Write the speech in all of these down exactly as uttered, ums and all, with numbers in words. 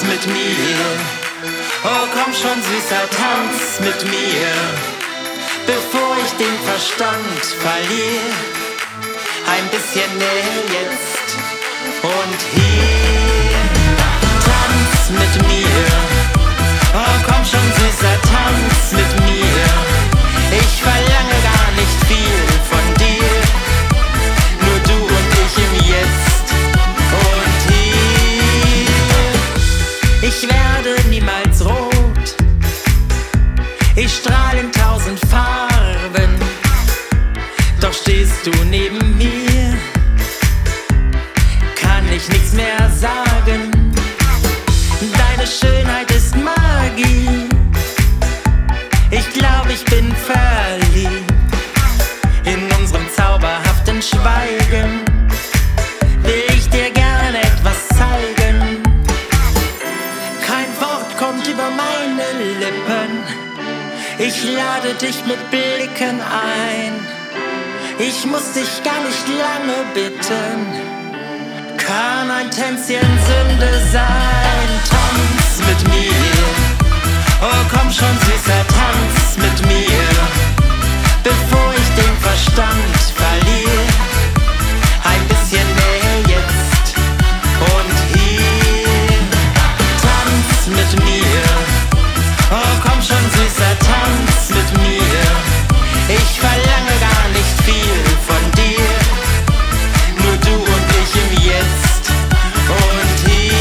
mit mir. Oh, komm schon, Süßer, tanz mit mir, bevor ich den Verstand verliere. Ein bisschen näher jetzt und hier. Tanz mit mir. Oh, komm schon, Süßer, tanz mit mir. Ich verlange gar nicht viel von dir, nur du und ich im Jetzt und hier. Ich werde niemals rot, ich strahl in tausend Farben, doch stehst du neben mir, kann ich nichts mehr sagen. Deine Schönheit ist Magie, ich glaub, ich bin verliebt. In unserem zauberhaften Schweigen will ich dir gern etwas zeigen. Kein Wort kommt über meine Lippen, ich lade dich mit Blicken ein. Ich muss dich gar nicht lange bitten, kann ein Tänzchen Sünde sein. Tanz mit mir, oh komm schon, Süßer, tanz mit mir, bevor ich den Verstand verliere. Ein bisschen näher jetzt und hier. Tanz mit mir, oh komm schon, Süßer, tanz mit mir. Ich verlange gar nicht viel von dir, nur du und ich im Jetzt und hier.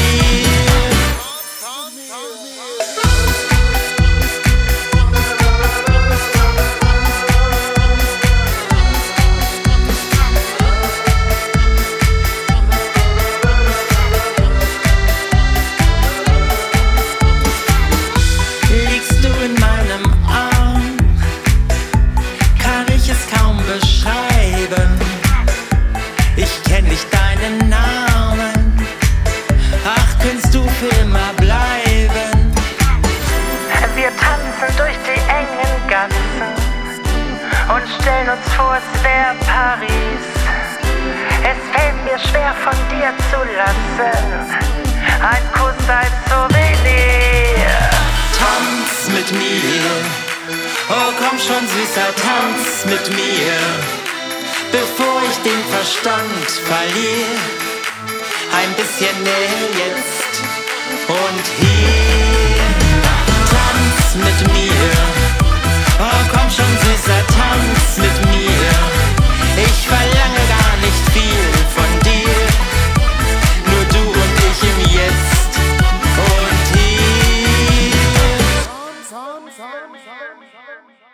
Liegst du in meinem Arm, kann ich es kaum beschreiben. Ich kenn nicht deinen Namen, ach, könntest du für immer bleiben. Wir tanzen durch die engen Gassen und stellen uns vor, es wär Paris. Es fällt mir schwer, von dir zu lassen, ein Kuss als Souvenir. Tanz mit mir, oh komm schon, Süßer, tanz mit mir, bevor ich den Verstand verliere. Ein bisschen näher jetzt und hier. Tanz mit mir, oh komm schon, Süßer, tanz mit mir. Ich verlange gar nicht viel von dir, nur du und ich im Jetzt und hier.